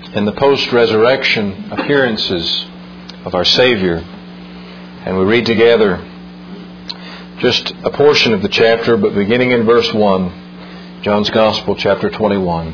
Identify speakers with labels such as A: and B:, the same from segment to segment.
A: in the post-resurrection appearances of our Savior. And we read together just a portion of the chapter, but beginning in verse 1, John's Gospel, chapter 21.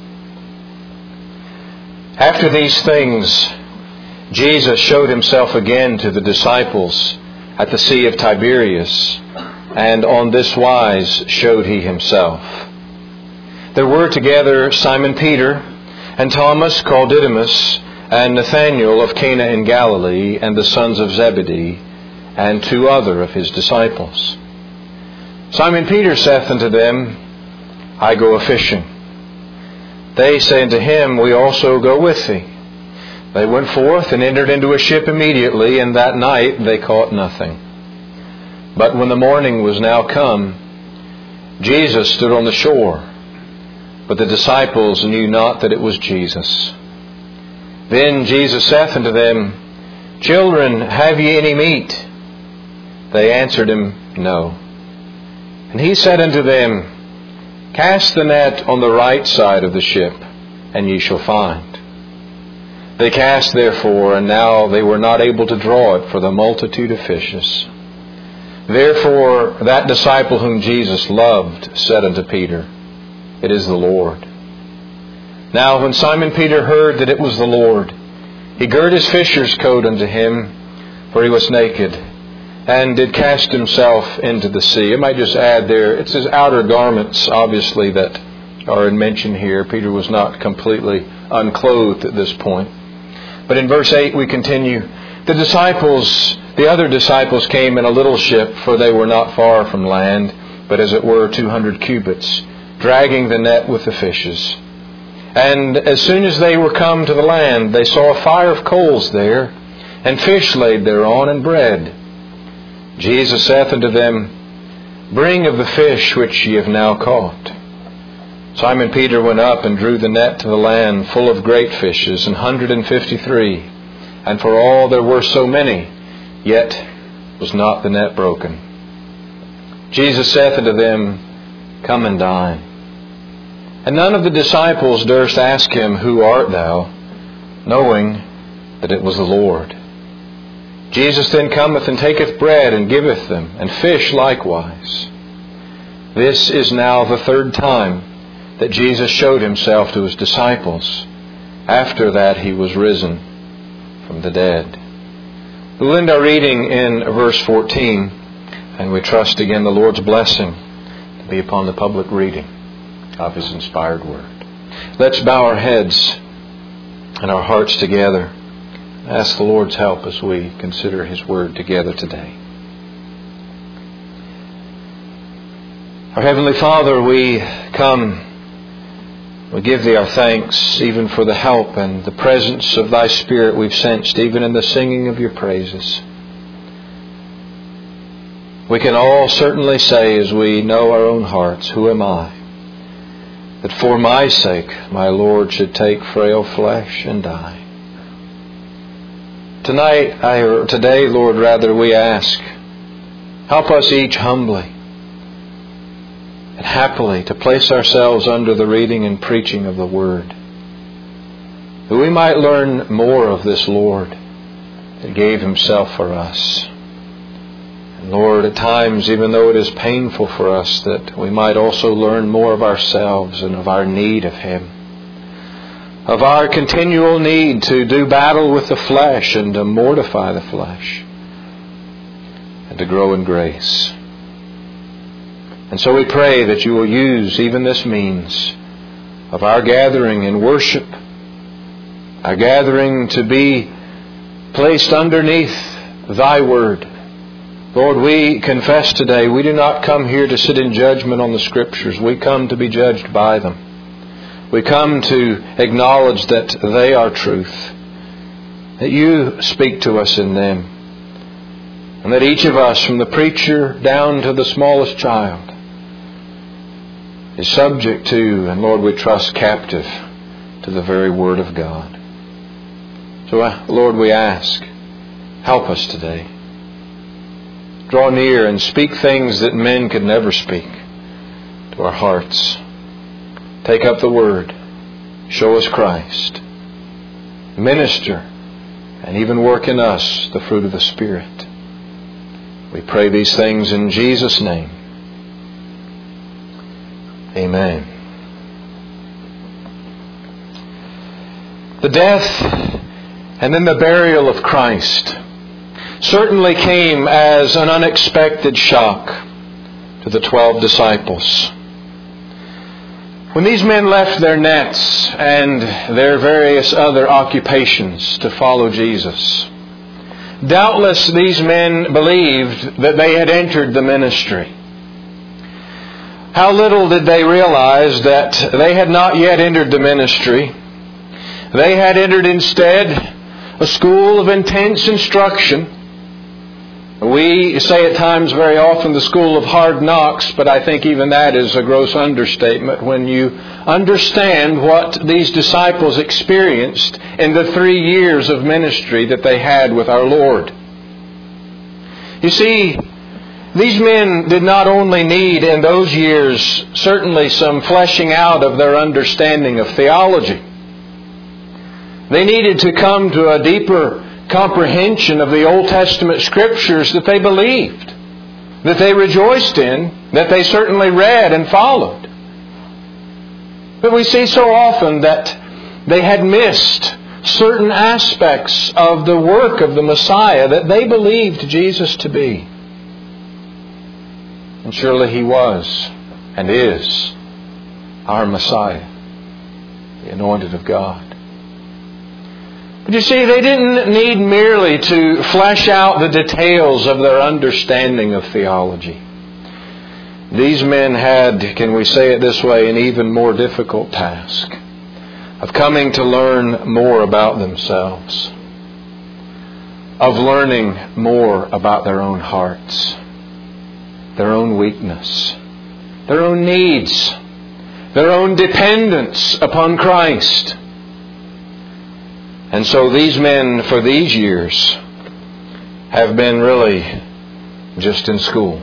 A: After these things, Jesus showed himself again to the disciples at the Sea of Tiberias, and on this wise showed he himself. There were together Simon Peter, and Thomas called Didymus, and Nathanael of Cana in Galilee, and the sons of Zebedee, and 2 other of his disciples. Simon Peter saith unto them, I go a-fishing. They say unto him, We also go with thee. They went forth and entered into a ship immediately, and that night they caught nothing. But when the morning was now come, Jesus stood on the shore, but the disciples knew not that it was Jesus. Then Jesus saith unto them, Children, have ye any meat? They answered him, No. And he said unto them, Cast the net on the right side of the ship, and ye shall find. They cast therefore, and now they were not able to draw it for the multitude of fishes. Therefore that disciple whom Jesus loved said unto Peter, It is the Lord. Now when Simon Peter heard that it was the Lord, he girt his fisher's coat unto him, for he was naked, and did cast himself into the sea. I might just add there, it's his outer garments, obviously, that are mentioned here. Peter was not completely unclothed at this point. But in verse 8 we continue, the other disciples came in a little ship, for they were not far from land, but as it were 200 cubits, dragging the net with the fishes. And as soon as they were come to the land, they saw a fire of coals there, and fish laid thereon, and bread. Jesus saith unto them, Bring of the fish which ye have now caught. Simon Peter went up and drew the net to the land, full of great fishes, 153. And for all there were so many, yet was not the net broken. Jesus saith unto them, Come and dine. And none of the disciples durst ask him, Who art thou? Knowing that it was the Lord. Jesus then cometh and taketh bread and giveth them, and fish likewise. This is now the 3rd time that Jesus showed himself to his disciples, after that he was risen from the dead. We'll end our reading in verse 14, and we trust again the Lord's blessing to be upon the public reading of his inspired word. Let's bow our heads and our hearts together. Ask the Lord's help as we consider his word together today. Our Heavenly Father, we come, we give thee our thanks even for the help and the presence of thy Spirit we've sensed even in the singing of your praises. We can all certainly say, as we know our own hearts, Who am I, that for my sake my Lord should take frail flesh and die? Today, Lord, rather, we ask, help us each humbly and happily to place ourselves under the reading and preaching of the Word, that we might learn more of this Lord that gave himself for us. And Lord, at times, even though it is painful for us, that we might also learn more of ourselves and of our need of him, of our continual need to do battle with the flesh and to mortify the flesh and to grow in grace. And so we pray that you will use even this means of our gathering in worship, our gathering to be placed underneath thy word. Lord, we confess today we do not come here to sit in judgment on the Scriptures. We come to be judged by them. We come to acknowledge that they are truth, that you speak to us in them, and that each of us, from the preacher down to the smallest child, is subject to, and Lord, we trust, captive to the very Word of God. So, Lord, we ask, help us today. Draw near and speak things that men could never speak to our hearts. Take up the Word. Show us Christ. minister, and even work in us the fruit of the Spirit. We pray these things in Jesus' name. Amen. The death and then the burial of Christ certainly came as an unexpected shock to the 12 disciples. When these men left their nets and their various other occupations to follow Jesus, doubtless these men believed that they had entered the ministry. How little did they realize that they had not yet entered the ministry. They had entered instead a school of intense instruction. We say at times very often the school of hard knocks, but I think even that is a gross understatement when you understand what these disciples experienced in the 3 years of ministry that they had with our Lord. You see, these men did not only need in those years certainly some fleshing out of their understanding of theology. They needed to come to a deeper comprehension of the Old Testament Scriptures that they believed, that they rejoiced in, that they certainly read and followed. But we see so often that they had missed certain aspects of the work of the Messiah that they believed Jesus to be. And surely He was and is our Messiah, the Anointed of God. But you see, they didn't need merely to flesh out the details of their understanding of theology. These men had, can we say it this way, an even more difficult task of coming to learn more about themselves, of learning more about their own hearts, their own weakness, their own needs, their own dependence upon Christ. And so these men, for these years, have been really just in school.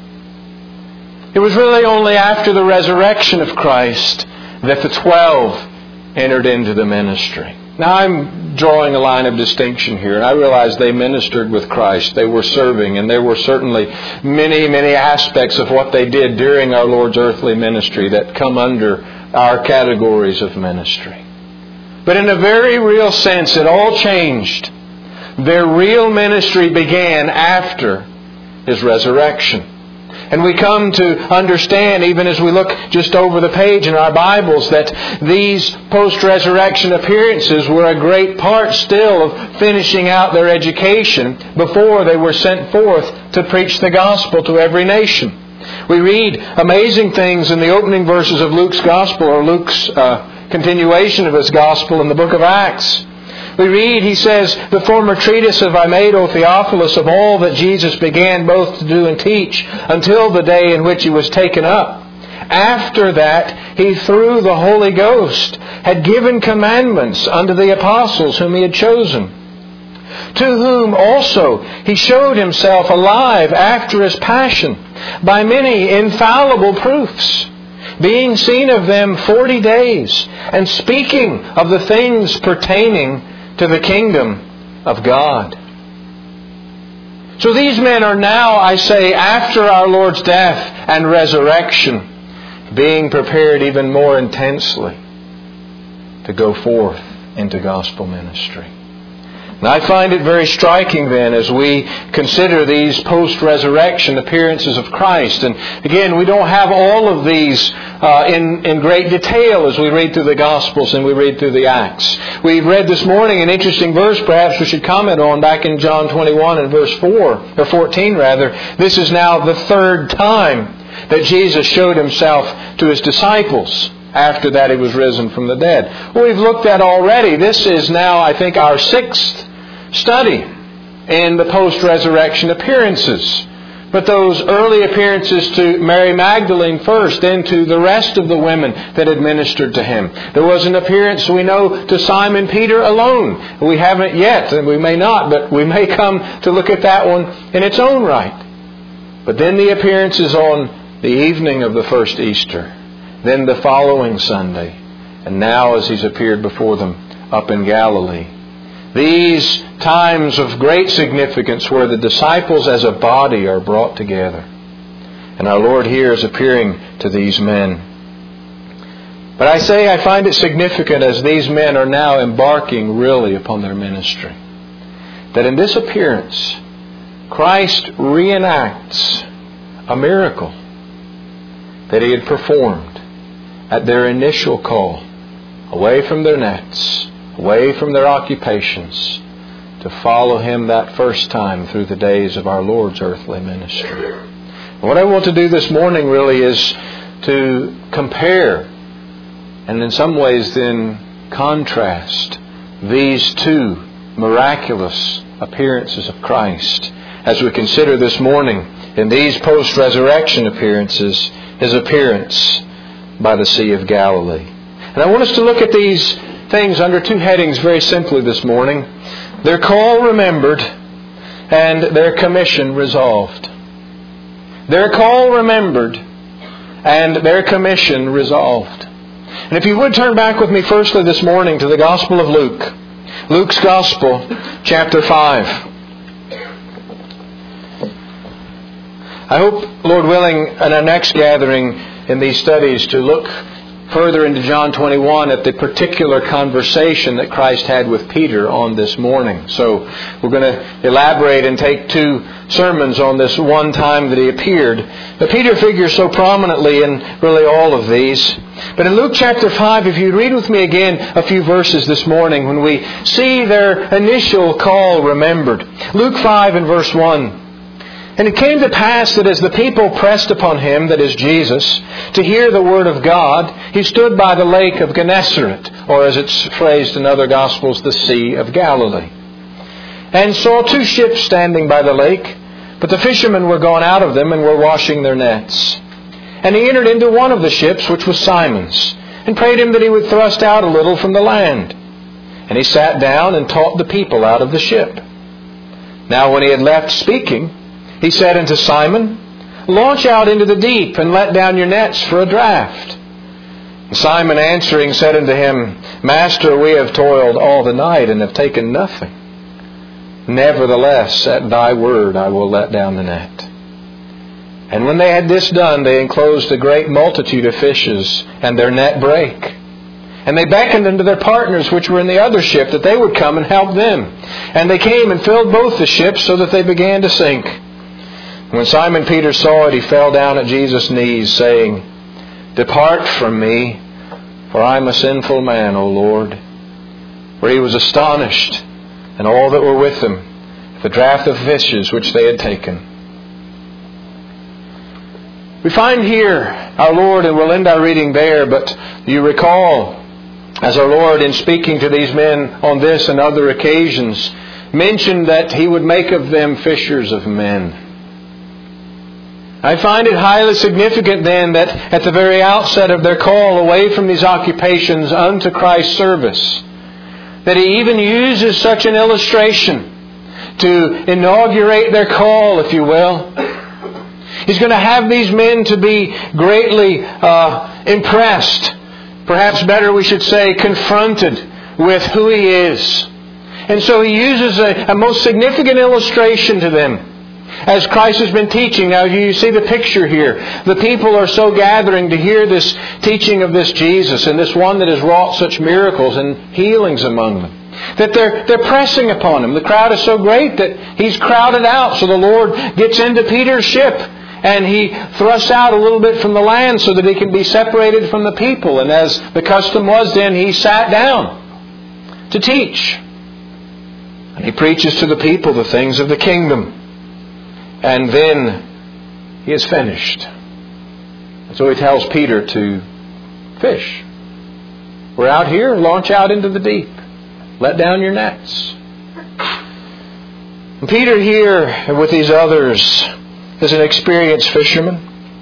A: It was really only after the resurrection of Christ that the 12 entered into the ministry. Now I'm drawing a line of distinction here, and I realize they ministered with Christ. They were serving, and there were certainly many, many aspects of what they did during our Lord's earthly ministry that come under our categories of ministry. But in a very real sense, it all changed. Their real ministry began after His resurrection. And we come to understand, even as we look just over the page in our Bibles, that these post-resurrection appearances were a great part still of finishing out their education before they were sent forth to preach the gospel to every nation. We read amazing things in the opening verses of Luke's Gospel, or Luke's continuation of his Gospel in the book of Acts. We read, he says, "The former treatise have I made, O Theophilus, of all that Jesus began both to do and teach, until the day in which He was taken up. After that, He through the Holy Ghost had given commandments unto the apostles whom He had chosen, to whom also He showed Himself alive after His passion, by many infallible proofs, being seen of them 40 days, and speaking of the things pertaining to the kingdom of God." So these men are now, I say, after our Lord's death and resurrection, being prepared even more intensely to go forth into gospel ministry. And I find it very striking then as we consider these post-resurrection appearances of Christ. And again, we don't have all of these in great detail as we read through the Gospels and we read through the Acts. We read this morning an interesting verse perhaps we should comment on back in John 21 and verse 14 rather. This is now the third time that Jesus showed Himself to His disciples. After that He was risen from the dead. Well, we've looked at already. This is now, I think, our 6th study in the post-resurrection appearances. But those early appearances to Mary Magdalene first, then to the rest of the women that had ministered to Him. There was an appearance, we know, to Simon Peter alone. We haven't yet, and we may not, but we may come to look at that one in its own right. But then the appearances on the evening of the first Easter. Then the following Sunday. And now as He's appeared before them up in Galilee These times of great significance where the disciples as a body are brought together. And our Lord here is appearing to these men. But I say I find it significant as these men are now embarking really upon their ministry, that in this appearance, Christ reenacts a miracle that He had performed at their initial call, away from their nets, away from their occupations, to follow Him that first time through the days of our Lord's earthly ministry. And what I want to do this morning really is to compare and in some ways then contrast these two miraculous appearances of Christ as we consider this morning in these post-resurrection appearances His appearance by the Sea of Galilee. And I want us to look at these things under two headings very simply this morning. Their call remembered and their commission resolved. Their call remembered and their commission resolved. And if you would turn back with me firstly this morning to the Gospel of Luke. Luke's Gospel, chapter 5. I hope, Lord willing, in our next gathering in these studies to look further into John 21 at the particular conversation that Christ had with Peter on this morning. So we're going to elaborate and take two sermons on this one time that He appeared. But Peter figures so prominently in really all of these. But in Luke chapter 5, if you read with me again a few verses this morning when we see their initial call remembered. Luke 5 and verse 1. And it came to pass that as the people pressed upon Him, that is Jesus, to hear the word of God, He stood by the lake of Gennesaret, or as it's phrased in other Gospels, the Sea of Galilee, and saw two ships standing by the lake, but the fishermen were gone out of them and were washing their nets. And He entered into one of the ships, which was Simon's, and prayed Him that He would thrust out a little from the land. And He sat down and taught the people out of the ship. Now when He had left speaking, He said unto Simon, Launch out into the deep, and let down your nets for a draught. And Simon answering said unto Him, Master, we have toiled all the night, and have taken nothing. Nevertheless, at Thy word I will let down the net. And when they had this done, they enclosed a great multitude of fishes, and their net brake. And they beckoned unto their partners which were in the other ship, that they would come and help them. And they came and filled both the ships, so that they began to sink. When Simon Peter saw it, he fell down at Jesus' knees, saying, Depart from me, for I am a sinful man, O Lord. For he was astonished, and all that were with him, at the draught of fishes which they had taken. We find here our Lord, and we'll end our reading there, but you recall, as our Lord, in speaking to these men on this and other occasions, mentioned that He would make of them fishers of men. I find it highly significant then that at the very outset of their call away from these occupations unto Christ's service, that He even uses such an illustration to inaugurate their call, if you will. He's going to have these men to be greatly impressed, perhaps better we should say confronted with who He is. And so He uses a most significant illustration to them. As Christ has been teaching, now you see the picture here. The people are so gathering to hear this teaching of this Jesus and this one that has wrought such miracles and healings among them, that they're pressing upon Him. The crowd is so great that He's crowded out. So the Lord gets into Peter's ship and He thrusts out a little bit from the land so that He can be separated from the people. And as the custom was then, He sat down to teach. And He preaches to the people the things of the kingdom. And then He is finished. And so He tells Peter to fish. We're out here, launch out into the deep. Let down your nets. And Peter here with these others is an experienced fisherman.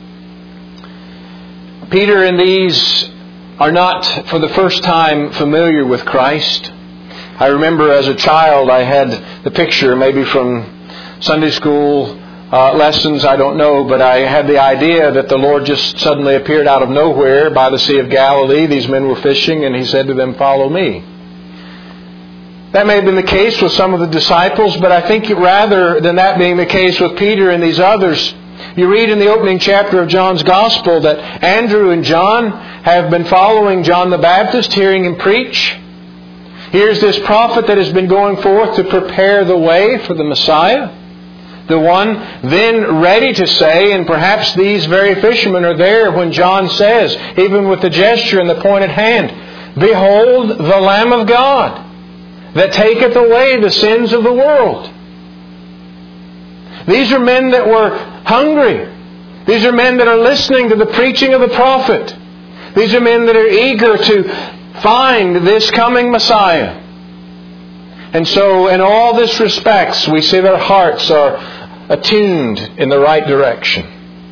A: Peter and these are not for the first time familiar with Christ. I remember as a child I had the picture, maybe from Sunday school lessons, I don't know, but I had the idea that the Lord just suddenly appeared out of nowhere by the Sea of Galilee. These men were fishing and He said to them, Follow me. That may have been the case with some of the disciples, but I think rather than that being the case with Peter and these others, you read in the opening chapter of John's Gospel that Andrew and John have been following John the Baptist, hearing him preach. Here's this prophet that has been going forth to prepare the way for the Messiah. The one then ready to say, and perhaps these very fishermen are there when John says, even with the gesture and the pointed hand, "Behold the Lamb of God, that taketh away the sins of the world." These are men that were hungry. These are men that are listening to the preaching of the prophet. These are men that are eager to find this coming Messiah. And so in all this respects, we see their hearts are attuned in the right direction.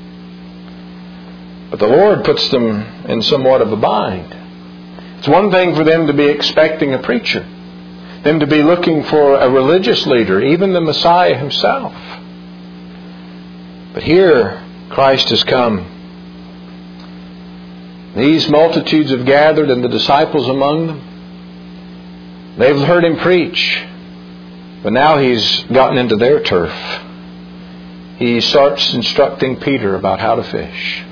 A: But the Lord puts them in somewhat of a bind. It's one thing for them to be expecting a preacher, them to be looking for a religious leader, even the Messiah himself. But here, Christ has come. These multitudes have gathered, and the disciples among them. They've heard him preach, but now he's gotten into their turf. He starts instructing Peter about how to fish.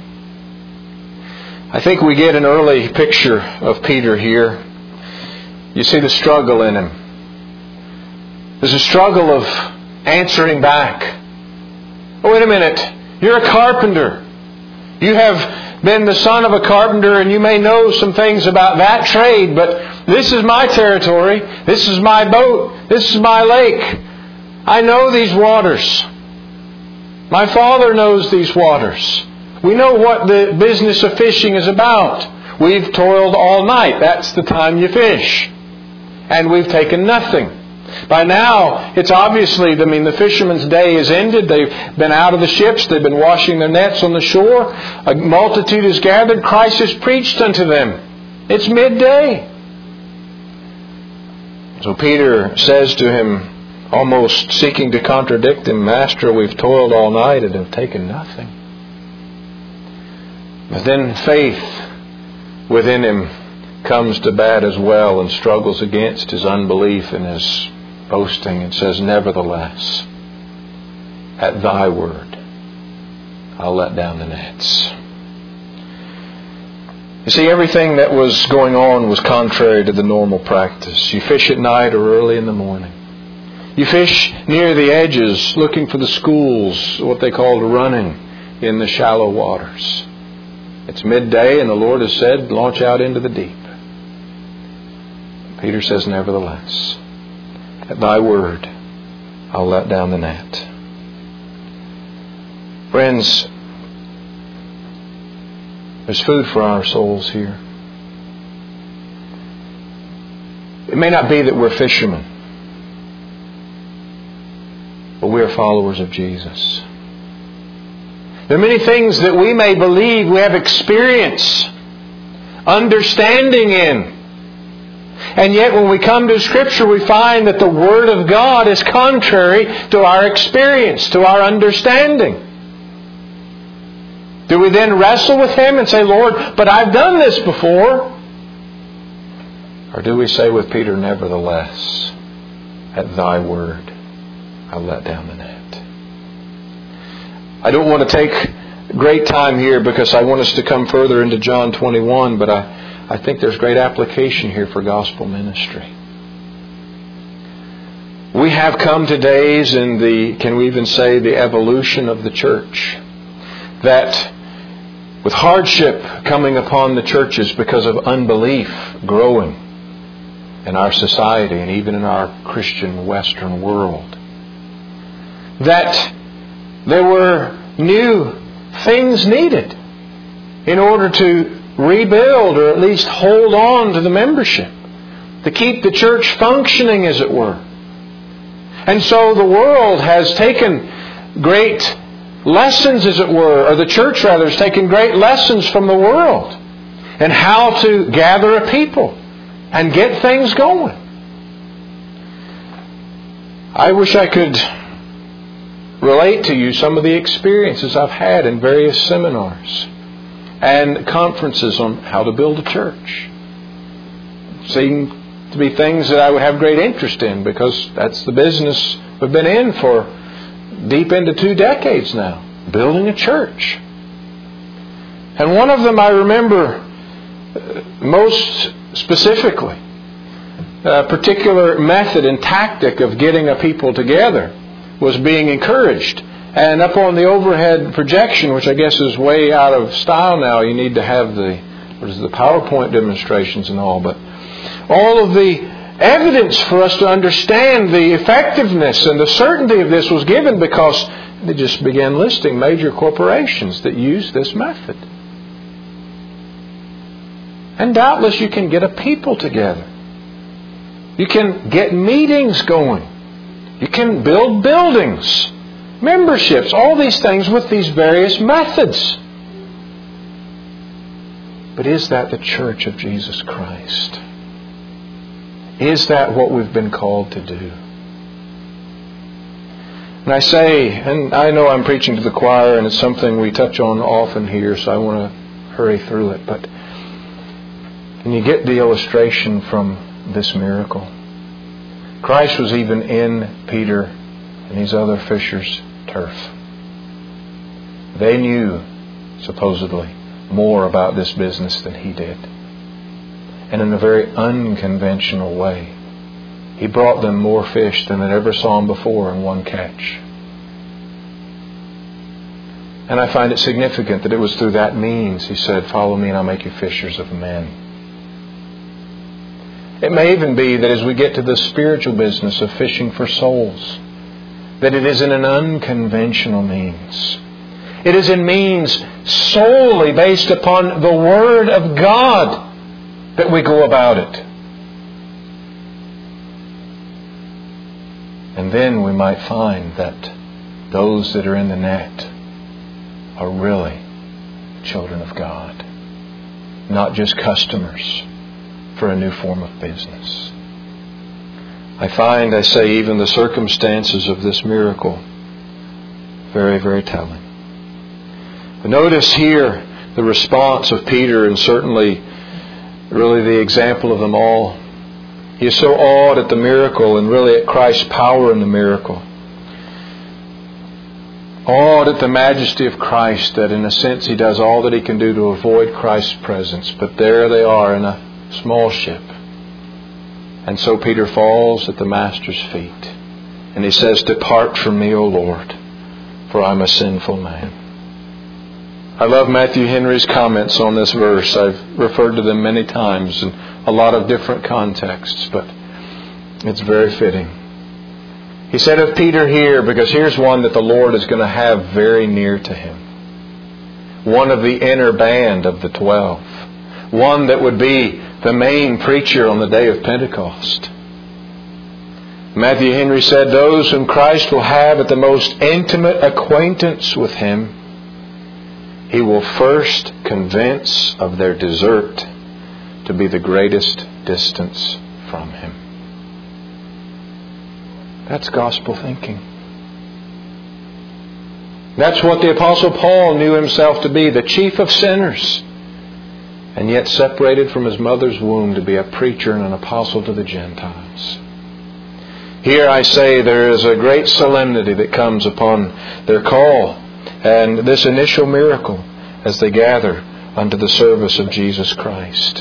A: I think we get an early picture of Peter here. You see the struggle in him. There's a struggle of answering back. Oh, wait a minute. You're a carpenter. You have been the son of a carpenter, and you may know some things about that trade, but this is my territory. This is my boat. This is my lake. I know these waters. My father knows these waters. We know what the business of fishing is about. We've toiled all night. That's the time you fish. And we've taken nothing. By now, it's obviously, the fisherman's day is ended. They've been out of the ships. They've been washing their nets on the shore. A multitude is gathered. Christ has preached unto them. It's midday. So Peter says to him, almost seeking to contradict him, "Master, we've toiled all night and have taken nothing." But then faith within him comes to bat as well and struggles against his unbelief and his boasting and says, "Nevertheless, at thy word, I'll let down the nets." You see, everything that was going on was contrary to the normal practice. You fish at night or early in the morning. You fish near the edges, looking for the schools, what they called running in the shallow waters. It's midday, and the Lord has said, launch out into the deep. Peter says, "Nevertheless, at thy word, I'll let down the net." Friends, there's food for our souls here. It may not be that we're fishermen, but we are followers of Jesus. There are many things that we may believe we have experience, understanding in. And yet when we come to Scripture, we find that the Word of God is contrary to our experience, to our understanding. Do we then wrestle with Him and say, "Lord, but I've done this before"? Or do we say with Peter, "Nevertheless, at thy word, I'll let down the net"? I don't want to take great time here because I want us to come further into John 21, but I think there's great application here for gospel ministry. We have come to days in can we even say, the evolution of the church, that with hardship coming upon the churches because of unbelief growing in our society and even in our Christian Western world, that there were new things needed in order to rebuild or at least hold on to the membership, to keep the church functioning, as it were. And so the world has taken great lessons, as it were, or the church rather has taken great lessons from the world and how to gather a people and get things going. I wish I could relate to you some of the experiences I've had in various seminars and conferences on how to build a church. Seeing to be things that I would have great interest in, because that's the business we've been in for deep into 2 decades now, building a church. And one of them I remember most specifically, a particular method and tactic of getting a people together was being encouraged. And up on the overhead projection, which I guess is way out of style now, you need to have the PowerPoint demonstrations and all, but all of the evidence for us to understand the effectiveness and the certainty of this was given because they just began listing major corporations that use this method. And doubtless you can get a people together. You can get meetings going. You can build buildings, memberships, all these things with these various methods. But is that the church of Jesus Christ? Is that what we've been called to do? And I say, and I know I'm preaching to the choir and it's something we touch on often here, so I want to hurry through it, but can you get the illustration from this miracle? Christ was even in Peter and these other fishers' turf. They knew, supposedly, more about this business than he did. And in a very unconventional way, he brought them more fish than they'd ever saw them before in one catch. And I find it significant that it was through that means he said, "Follow me and I'll make you fishers of men." It may even be that as we get to the spiritual business of fishing for souls, that it is in an unconventional means. It is in means solely based upon the Word of God that we go about it. And then we might find that those that are in the net are really children of God, not just customers for a new form of business. I find, I say, even the circumstances of this miracle very, very telling. But notice here the response of Peter, and certainly really the example of them all. He is so awed at the miracle and really at Christ's power in the miracle. Awed at the majesty of Christ that in a sense he does all that he can do to avoid Christ's presence. But there they are in a small ship. And so Peter falls at the Master's feet. And he says, "Depart from me, O Lord, for I'm a sinful man." I love Matthew Henry's comments on this verse. I've referred to them many times in a lot of different contexts, but it's very fitting. He said of Peter here, because here's one that the Lord is going to have very near to him. One of the inner band of the 12. One that would be the main preacher on the day of Pentecost. Matthew Henry said, "Those whom Christ will have at the most intimate acquaintance with Him, He will first convince of their desert to be the greatest distance from Him." That's gospel thinking. That's what the Apostle Paul knew himself to be, the chief of sinners, and yet separated from his mother's womb to be a preacher and an apostle to the Gentiles. Here I say there is a great solemnity that comes upon their call and this initial miracle as they gather unto the service of Jesus Christ.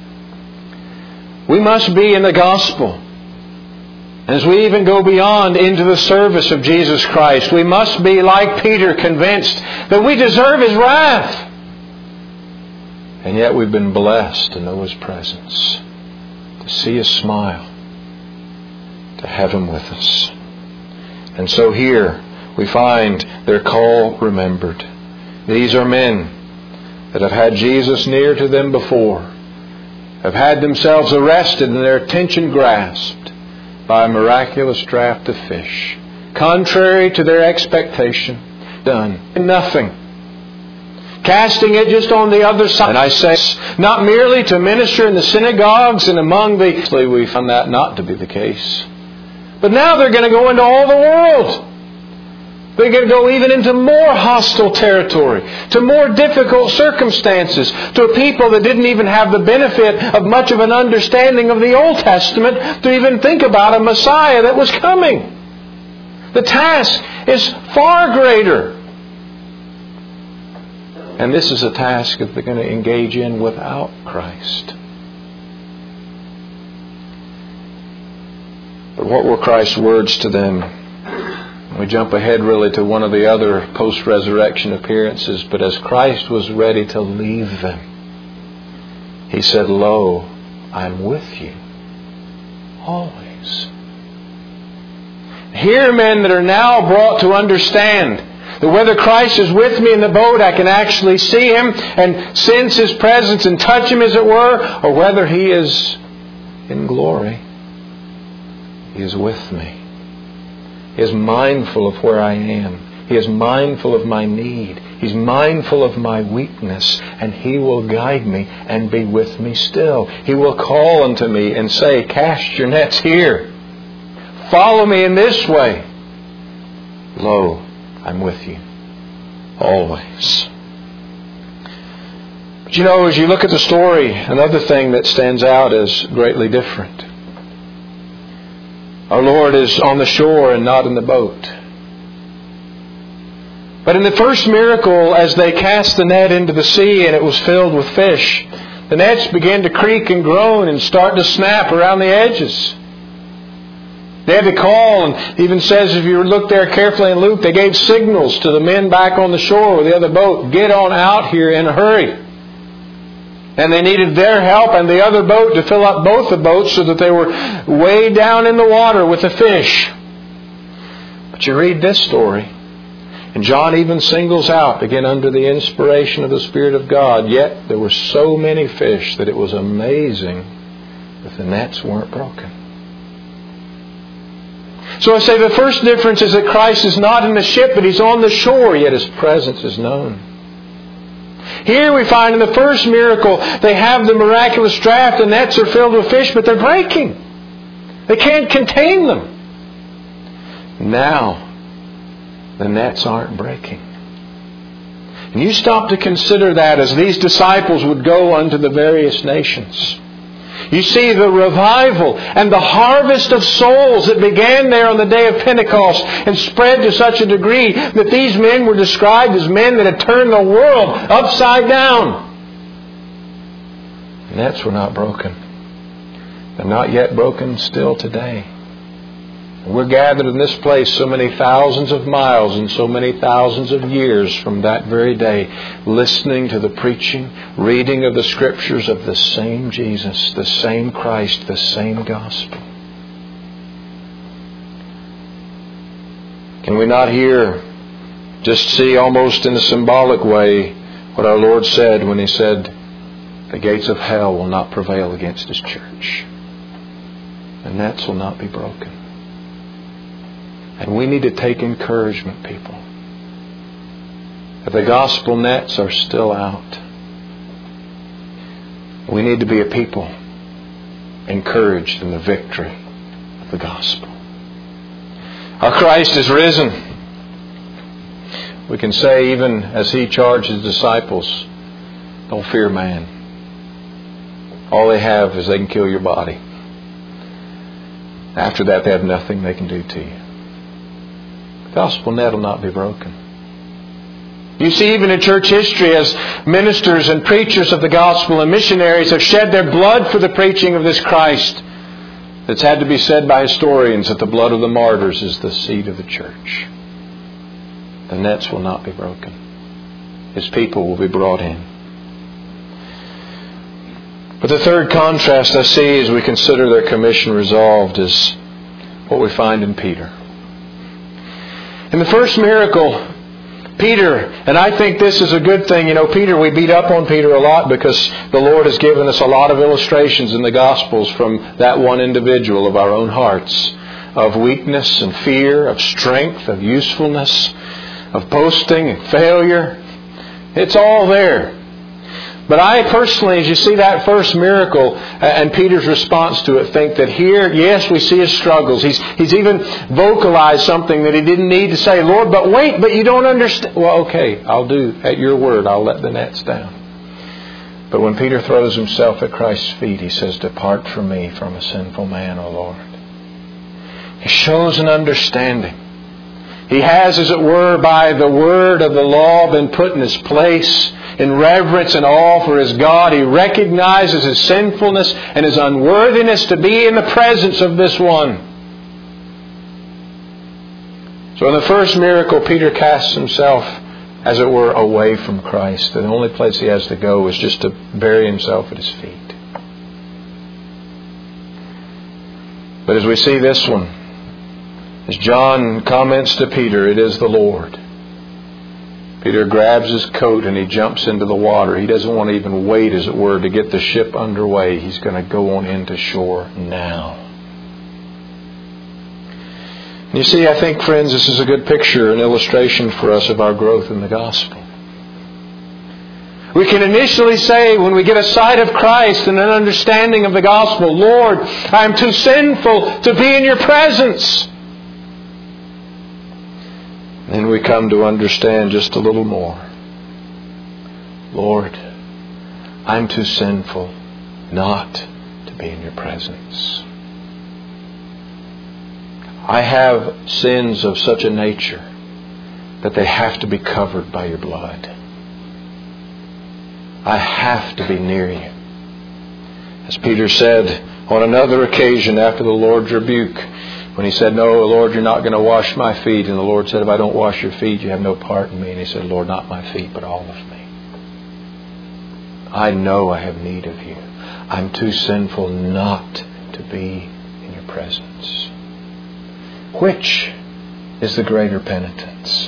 A: We must be in the gospel. As we even go beyond into the service of Jesus Christ, we must be like Peter, convinced that we deserve His wrath. And yet we've been blessed to know His presence, to see His smile, to have Him with us. And so here we find their call remembered. These are men that have had Jesus near to them before, have had themselves arrested and their attention grasped by a miraculous draught of fish. Contrary to their expectation, done nothing. Casting it just on the other side. And I say, not merely to minister in the synagogues and among the... We found that not to be the case. But now they're going to go into all the world They're going to go even into more hostile territory, to more difficult circumstances, to a people that didn't even have the benefit of much of an understanding of the Old Testament to even think about a Messiah that was coming. The task is far greater. And this is a task that they're going to engage in without Christ. But what were Christ's words to them? We jump ahead really to one of the other post-resurrection appearances. But as Christ was ready to leave them, He said, "Lo, I'm with you always." Here, men that are now brought to understand that whether Christ is with me in the boat, I can actually see Him and sense His presence and touch Him, as it were, or whether He is in glory, He is with me. He is mindful of where I am. He is mindful of my need. He's mindful of my weakness. And He will guide me and be with me still. He will call unto me and say, "Cast your nets here. Follow me in this way. Lo, I'm with you always." But you know, as you look at the story, another thing that stands out is greatly different. Our Lord is on the shore and not in the boat. But in the first miracle, as they cast the net into the sea and it was filled with fish, the nets began to creak and groan and start to snap around the edges. They had to call, and even says, if you look there carefully in Luke, they gave signals to the men back on the shore with the other boat, "Get on out here in a hurry." And they needed their help and the other boat to fill up both the boats so that they were way down in the water with the fish. But you read this story, and John even singles out, again under the inspiration of the Spirit of God, yet there were so many fish that it was amazing that the nets weren't broken. So I say the first difference is that Christ is not in the ship, but He's on the shore, yet His presence is known. Here we find in the first miracle, they have the miraculous draft, the nets are filled with fish, but they're breaking. They can't contain them. Now, the nets aren't breaking. And you stop to consider that as these disciples would go unto the various nations. You see the revival and the harvest of souls that began there on the day of Pentecost and spread to such a degree that these men were described as men that had turned the world upside down. The nets were not broken. They're not yet broken still today. We're gathered in this place so many thousands of miles and so many thousands of years from that very day, listening to the preaching, reading of the Scriptures of the same Jesus, the same Christ, the same gospel. Can we not here just see almost in a symbolic way what our Lord said when He said, "The gates of hell will not prevail against His church. The nets will not be broken." And we need to take encouragement, people, that the gospel nets are still out. We need to be a people encouraged in the victory of the gospel. Our Christ is risen. We can say, even as He charged His disciples, don't fear man. All they have is they can kill your body. After that, they have nothing they can do to you. The gospel net will not be broken. You see, even in church history, as ministers and preachers of the gospel and missionaries have shed their blood for the preaching of this Christ, it's had to be said by historians that the blood of the martyrs is the seed of the church. The nets will not be broken. His people will be brought in. But the third contrast I see as we consider their commission resolved is what we find in Peter. In the first miracle, Peter, and I think this is a good thing. You know, Peter, we beat up on Peter a lot because the Lord has given us a lot of illustrations in the Gospels from that one individual of our own hearts, of weakness and fear, of strength, of usefulness, of boasting and failure. It's all there. But I personally, as you see that first miracle and Peter's response to it, think that here, yes, we see his struggles. He's even vocalized something that he didn't need to say. Lord, but wait, but you don't understand. Well, okay, I'll do at your word. I'll let the nets down. But when Peter throws himself at Christ's feet, he says, depart from me, from a sinful man, O Lord. He shows an understanding. He has, as it were, by the word of the law been put in his place in reverence and awe for his God. He recognizes his sinfulness and his unworthiness to be in the presence of this one. So in the first miracle, Peter casts himself, as it were, away from Christ. The only place he has to go is just to bury himself at his feet. But as we see this one, as John comments to Peter, it is the Lord. Peter grabs his coat and he jumps into the water. He doesn't want to even wait, as it were, to get the ship underway. He's going to go on into shore now. And you see, I think, friends, this is a good picture, an illustration for us of our growth in the gospel. We can initially say, when we get a sight of Christ and an understanding of the gospel, Lord, I am too sinful to be in your presence. Then we come to understand just a little more. Lord, I'm too sinful not to be in your presence. I have sins of such a nature that they have to be covered by your blood. I have to be near you. As Peter said on another occasion after the Lord's rebuke, when he said, no, Lord, you're not going to wash my feet. And the Lord said, if I don't wash your feet, you have no part in me. And he said, Lord, not my feet, but all of me. I know I have need of you. I'm too sinful not to be in your presence. Which is the greater penitence?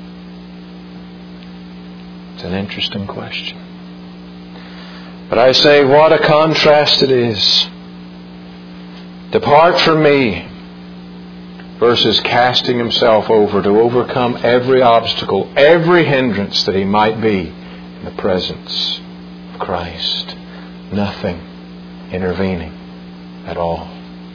A: It's an interesting question. But I say, what a contrast it is. Depart from me, versus casting himself over to overcome every obstacle, every hindrance that he might be in the presence of Christ. Nothing intervening at all.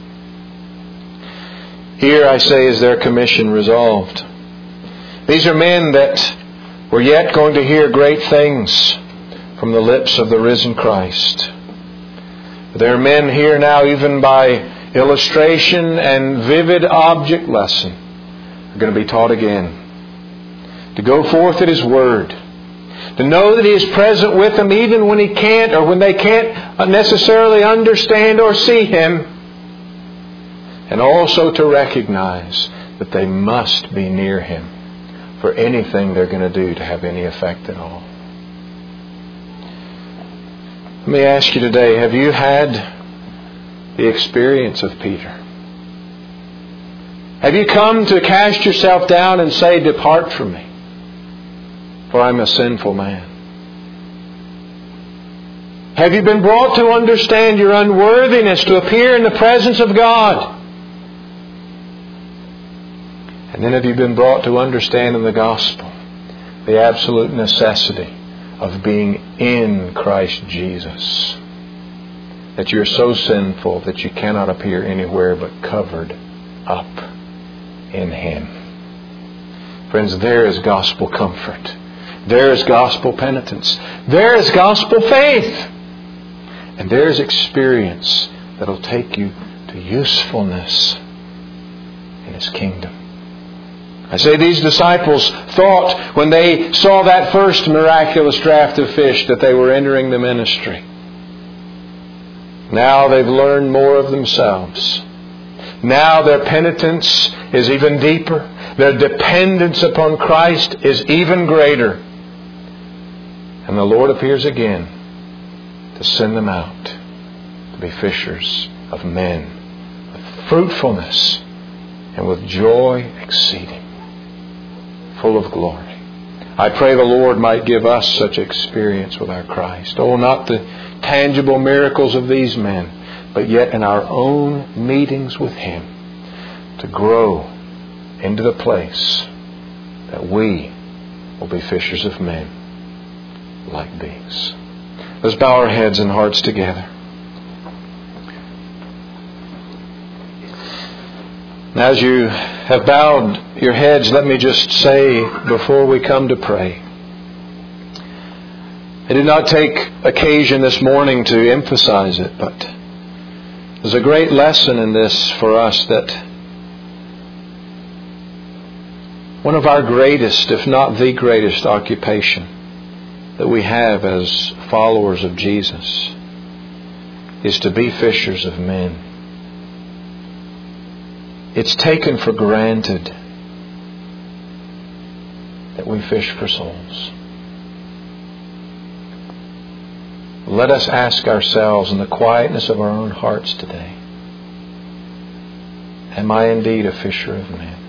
A: Here, I say, is their commission resolved. These are men that were yet going to hear great things from the lips of the risen Christ. There are men here now, even by illustration and vivid object lesson, are going to be taught again. To go forth at His Word. To know that He is present with them even when He can't, or when they can't necessarily understand or see Him. And also to recognize that they must be near Him for anything they're going to do to have any effect at all. Let me ask you today, have you had the experience of Peter? Have you come to cast yourself down and say, depart from me, for I'm a sinful man? Have you been brought to understand your unworthiness to appear in the presence of God? And then have you been brought to understand in the gospel the absolute necessity of being in Christ Jesus? That you're so sinful that you cannot appear anywhere but covered up in Him. Friends, there is gospel comfort. There is gospel penitence. There is gospel faith. And there is experience that will take you to usefulness in His kingdom. I say these disciples thought when they saw that first miraculous draught of fish that they were entering the ministry. Now they've learned more of themselves. Now their penitence is even deeper. Their dependence upon Christ is even greater. And the Lord appears again to send them out to be fishers of men with fruitfulness and with joy exceeding, full of glory. I pray the Lord might give us such experience with our Christ. Oh, not the tangible miracles of these men, but yet in our own meetings with Him, to grow into the place that we will be fishers of men like these. Let's bow our heads and hearts together. As you have bowed your heads, let me just say before we come to pray, I did not take occasion this morning to emphasize it, but there's a great lesson in this for us, that one of our greatest, if not the greatest occupation that we have as followers of Jesus is to be fishers of men. It's taken for granted that we fish for souls. Let us ask ourselves in the quietness of our own hearts today, am I indeed a fisher of men?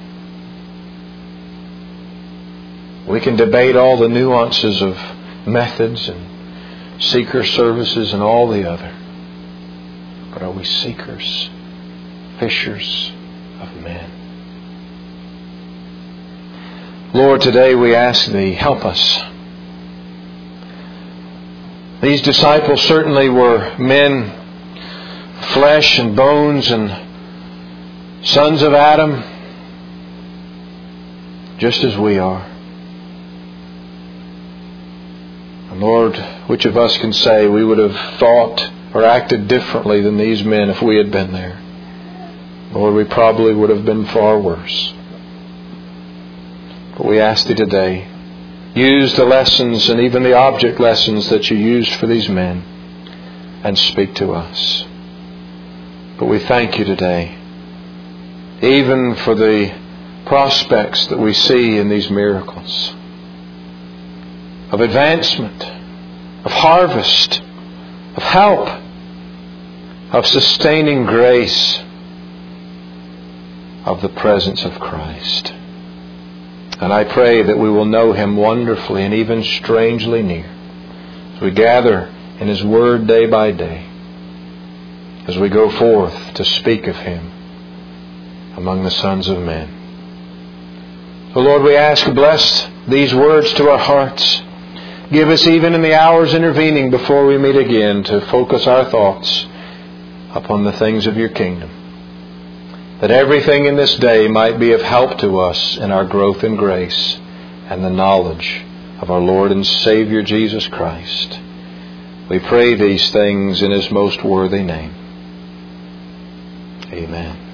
A: We can debate all the nuances of methods and seeker services and all the other. But are we seekers, fishers of men? Lord, today we ask Thee, help us. These disciples certainly were men, flesh and bones, and sons of Adam, just as we are. And Lord, which of us can say we would have thought or acted differently than these men if we had been there? Lord, we probably would have been far worse. But we ask Thee today, use the lessons and even the object lessons that You used for these men and speak to us. But we thank You today, even for the prospects that we see in these miracles of advancement, of harvest, of help, of sustaining grace, of the presence of Christ. And I pray that we will know Him wonderfully and even strangely near as we gather in His Word day by day, as we go forth to speak of Him among the sons of men. So Lord, we ask, bless these words to our hearts. Give us, even in the hours intervening before we meet again, to focus our thoughts upon the things of Your kingdom, that everything in this day might be of help to us in our growth in grace and the knowledge of our Lord and Savior Jesus Christ. We pray these things in His most worthy name. Amen.